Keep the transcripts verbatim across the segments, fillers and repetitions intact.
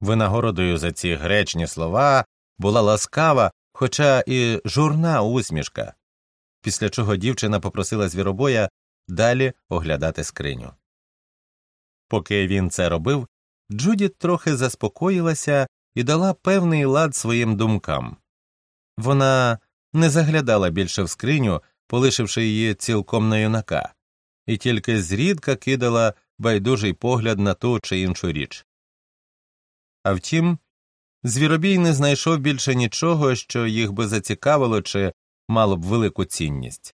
Винагородою за ці гречні слова була ласкава, хоча і журна усмішка, після чого дівчина попросила звіробоя далі оглядати скриню. Поки він це робив, Джудіт трохи заспокоїлася і дала певний лад своїм думкам. Вона не заглядала більше в скриню, полишивши її цілком на юнака, і тільки зрідка кидала байдужий погляд на ту чи іншу річ. А втім, звіробій не знайшов більше нічого, що їх би зацікавило чи мало б велику цінність.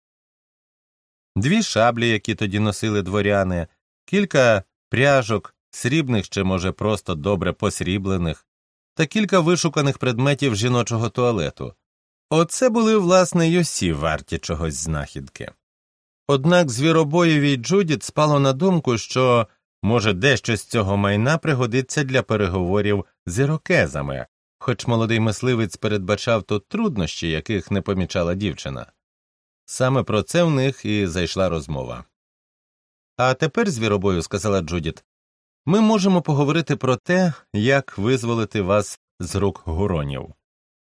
Дві шаблі, які тоді носили дворяни, кілька пряжок, срібних чи, може, просто добре посріблених, та кілька вишуканих предметів жіночого туалету. Оце були, власне, й усі варті чогось знахідки. Однак звіробоєві й Джудіт спало на думку, що, може, дещо з цього майна пригодиться для переговорів з ірокезами, хоч молодий мисливець передбачав тут труднощі, яких не помічала дівчина. Саме про це в них і зайшла розмова. «А тепер, звіробою, – сказала Джудіт, – ми можемо поговорити про те, як визволити вас з рук гуронів.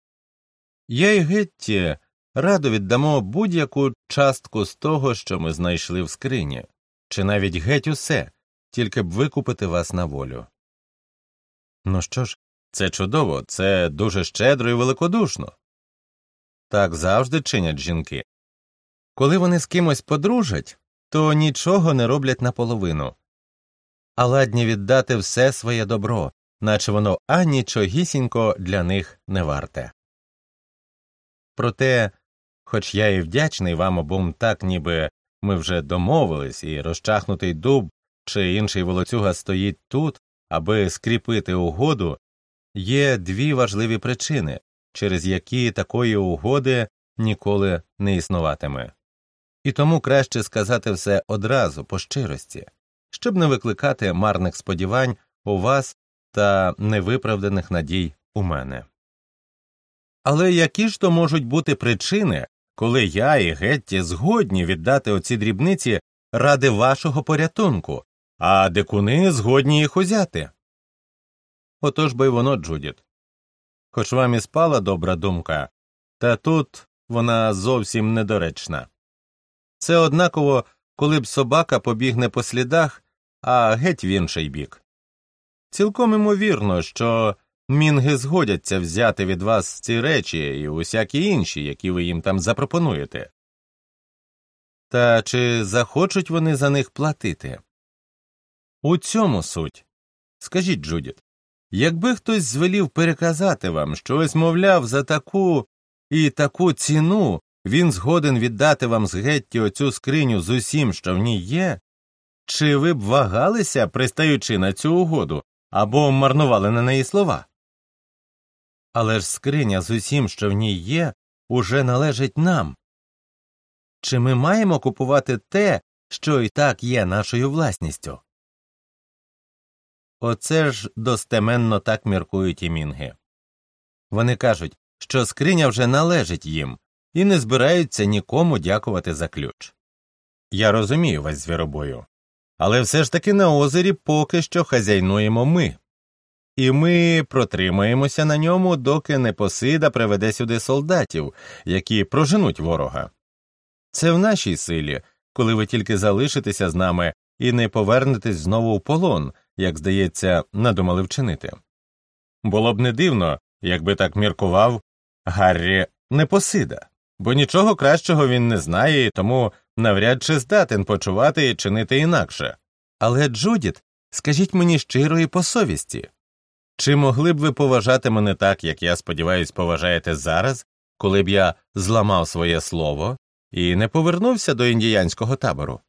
Я і Гетті радо віддамо будь-яку частку з того, що ми знайшли в скрині, чи навіть геть усе, тільки б викупити вас на волю». Ну що ж, це чудово, це дуже щедро і великодушно. Так завжди чинять жінки. Коли вони з кимось подружать, то нічого не роблять наполовину, а ладні віддати все своє добро, наче воно анічогісінько для них не варте. Проте, хоч я і вдячний вам обом так, ніби ми вже домовились, і розчахнутий дуб чи інший волоцюга стоїть тут, аби скріпити угоду, є дві важливі причини, через які такої угоди ніколи не існуватиме. І тому краще сказати все одразу, по щирості, щоб не викликати марних сподівань у вас та невиправданих надій у мене. Але які ж то можуть бути причини, коли я і Гетті згодні віддати оці дрібниці ради вашого порятунку, а дикуни згодні їх узяти? Отож бо й воно, Джудіт. Хоч вам і спала добра думка, та тут вона зовсім недоречна. Це однаково, коли б собака побігне по слідах, а геть в інший бік. Цілком імовірно, що мінги згодяться взяти від вас ці речі і усякі інші, які ви їм там запропонуєте. Та чи захочуть вони за них платити? У цьому суть. Скажіть, Джудіт, якби хтось звелів переказати вам, що ось, мовляв, за таку і таку ціну він згоден віддати вам з Гетті оцю скриню з усім, що в ній є, чи ви б вагалися, пристаючи на цю угоду, або марнували на неї слова? Але ж скриня з усім, що в ній є, уже належить нам. Чи ми маємо купувати те, що і так є нашою власністю? Оце ж достеменно так міркують і мінги. Вони кажуть, що скриня вже належить їм, і не збираються нікому дякувати за ключ. Я розумію вас, звіробою, але все ж таки на озері поки що хазяйнуємо ми. І ми протримаємося на ньому, доки Непосида приведе сюди солдатів, які проженуть ворога. Це в нашій силі, коли ви тільки залишитеся з нами і не повернетесь знову в полон, як, здається, надумали вчинити. Було б не дивно, якби так міркував Гаррі Непосида, бо нічого кращого він не знає і тому навряд чи здатен почувати і чинити інакше. Але, Джудіт, скажіть мені щиро і по совісті, чи могли б ви поважати мене так, як я, сподіваюсь, поважаєте зараз, коли б я зламав своє слово і не повернувся до індіянського табору?